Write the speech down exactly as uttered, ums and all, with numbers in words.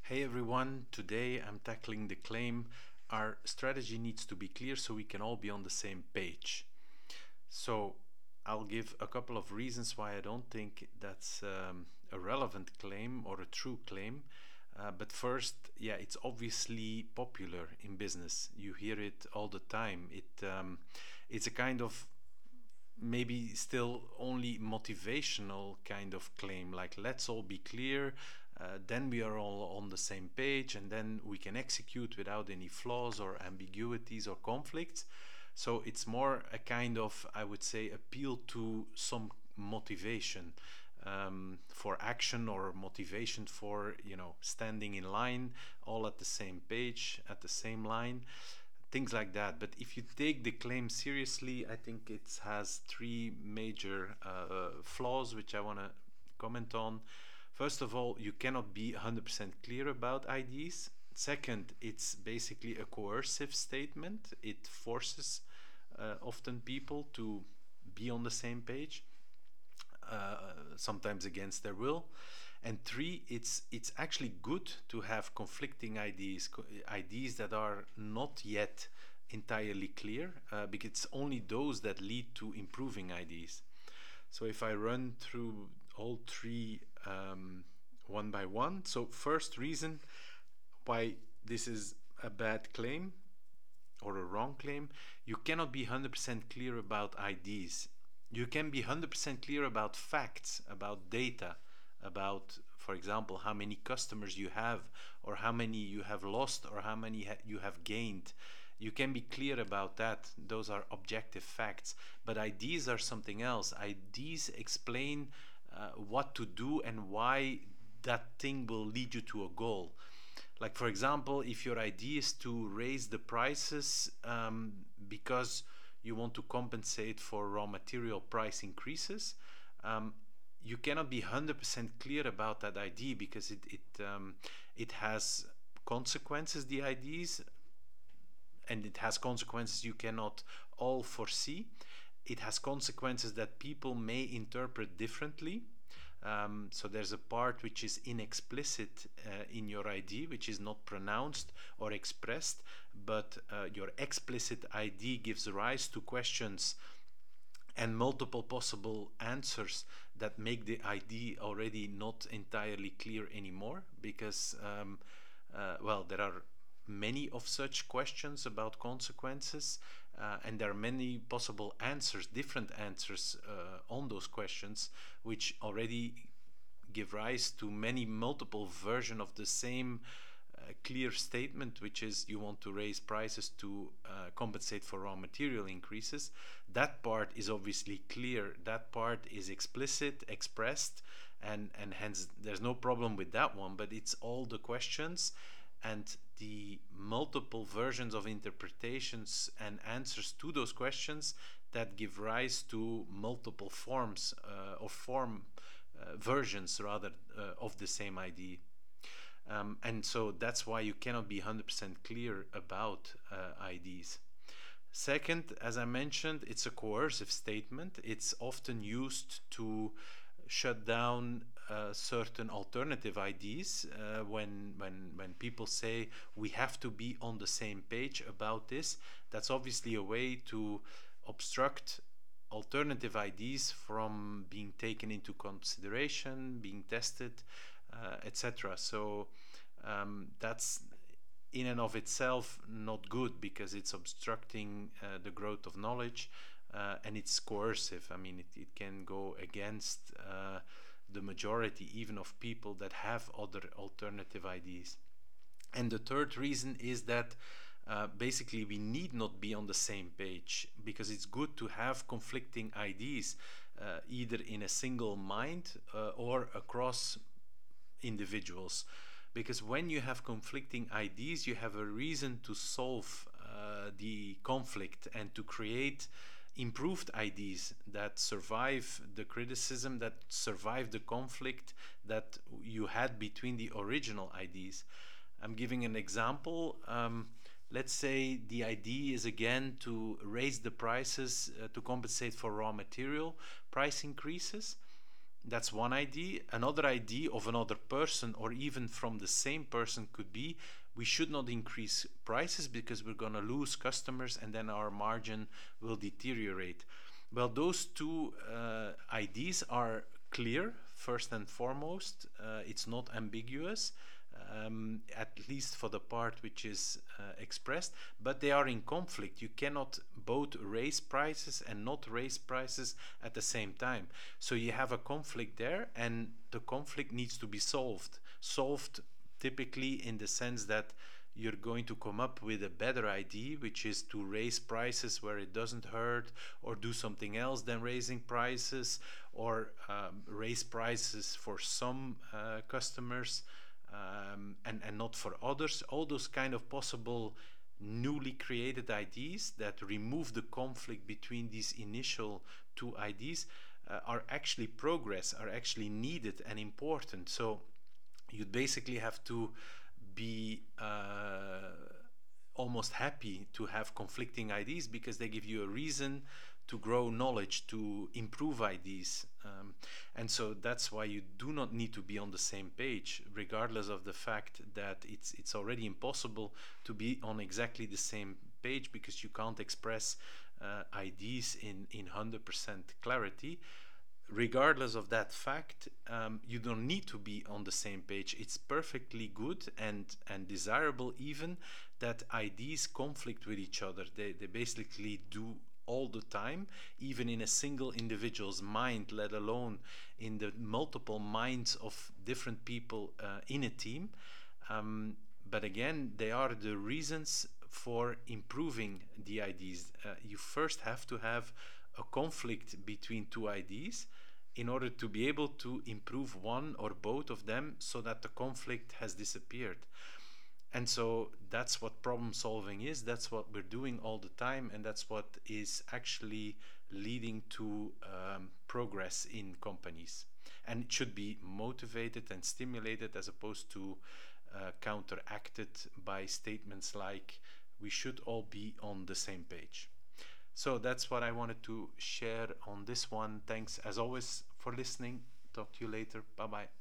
Hey everyone, today I'm tackling the claim our strategy needs to be clear so we can all be on the same page. So I'll give a couple of reasons why I don't think that's um, a relevant claim or a true claim. Uh, but first, yeah, it's obviously popular in business. You hear it all the time. It um, it's a kind of maybe still only motivational kind of claim, like let's all be clear, uh, then we are all on the same page and then we can execute without any flaws or ambiguities or conflicts. So it's more a kind of, I would say, appeal to some motivation um, for action, or motivation for, you know, standing in line all at the same page, at the same line, things like that. But if you take the claim seriously, I think it has three major uh, flaws which I want to comment on. First of all, you cannot be one hundred percent clear about I Ds. Second, it's basically a coercive statement. It forces uh, often people to be on the same page, uh, sometimes against their will. And three, it's it's actually good to have conflicting I Ds, I Ds that are not yet entirely clear, uh, because it's only those that lead to improving I Ds. So if I run through all three um, one by one. So first reason why this is a bad claim or a wrong claim: you cannot be one hundred percent clear about I Ds. You can be one hundred percent clear about facts, about data, about, for example, how many customers you have, or how many you have lost, or how many ha- you have gained. You can be clear about that. Those are objective facts. But I Ds are something else. I Ds explain uh, what to do and why that thing will lead you to a goal. Like, for example, if your idea is to raise the prices um, because you want to compensate for raw material price increases, um, you cannot be one hundred percent clear about that idea, because it it um, it has consequences, the ideas, and it has consequences you cannot all foresee. It has consequences that people may interpret differently. Um, so there's a part which is inexplicit uh, in your I D, which is not pronounced or expressed, but uh, your explicit I D gives rise to questions and multiple possible answers that make the I D already not entirely clear anymore, because, um, uh, well, there are many of such questions about consequences, uh, and there are many possible answers, different answers uh, on those questions, which already give rise to many multiple versions of the same uh, clear statement, which is you want to raise prices to uh, compensate for raw material increases. That part is obviously clear. That part is explicit, expressed, and and hence there's no problem with that one. But it's all the questions and the multiple versions of interpretations and answers to those questions that give rise to multiple forms uh, or form uh, versions, rather, uh, of the same idea. Um, and so that's why you cannot be one hundred percent clear about uh, I Ds. Second, as I mentioned, it's a coercive statement. It's often used to shut down uh, certain alternative I Ds uh, when, when, when people say we have to be on the same page about this. That's obviously a way to obstruct alternative I Ds from being taken into consideration, being tested, uh, et cetera. So um, that's in and of itself not good, because it's obstructing uh, the growth of knowledge, uh, and it's coercive. I mean, it, it can go against uh, the majority even of people that have other alternative I Ds. And the third reason is that uh, basically we need not be on the same page, because it's good to have conflicting I Ds, uh, either in a single mind uh, or across individuals. Because when you have conflicting I Ds, you have a reason to solve uh, the conflict and to create improved I Ds that survive the criticism, that survive the conflict that you had between the original I Ds. I'm giving an example. Um, let's say the idea is again to raise the prices uh, to compensate for raw material price increases. That's one idea. Another idea of another person, or even from the same person, could be we should not increase prices because we're going to lose customers and then our margin will deteriorate. Well, those two uh, ideas are clear, first and foremost. Uh, it's not ambiguous, um, at least for the part which is uh, expressed, but they are in conflict. You cannot both raise prices and not raise prices at the same time. So you have a conflict there, and the conflict needs to be solved. Solved typically in the sense that you're going to come up with a better idea, which is to raise prices where it doesn't hurt, or do something else than raising prices, or um, raise prices for some uh, customers um, and, and not for others. All those kind of possible newly created ideas that remove the conflict between these initial two ideas uh, are actually progress, are actually needed and important. So you'd basically have to be uh, almost happy to have conflicting ideas because they give you a reason to grow knowledge, to improve ideas. Um, and so that's why you do not need to be on the same page, regardless of the fact that it's, it's already impossible to be on exactly the same page because you can't express uh, ideas in, in one hundred percent clarity. Regardless of that fact, um, you don't need to be on the same page. It's perfectly good and, and desirable even that ideas conflict with each other. They, they basically do all the time, even in a single individual's mind, let alone in the multiple minds of different people uh, in a team. Um, but again, they are the reasons for improving the ideas. Uh, you first have to have a conflict between two ideas in order to be able to improve one or both of them so that the conflict has disappeared. And so that's what problem solving is. That's what we're doing all the time, and that's what is actually leading to um, progress in companies. And it should be motivated and stimulated as opposed to uh, counteracted by statements like we should all be on the same page. So that's what I wanted to share on this one. Thanks as always for listening. Talk to you later. Bye bye.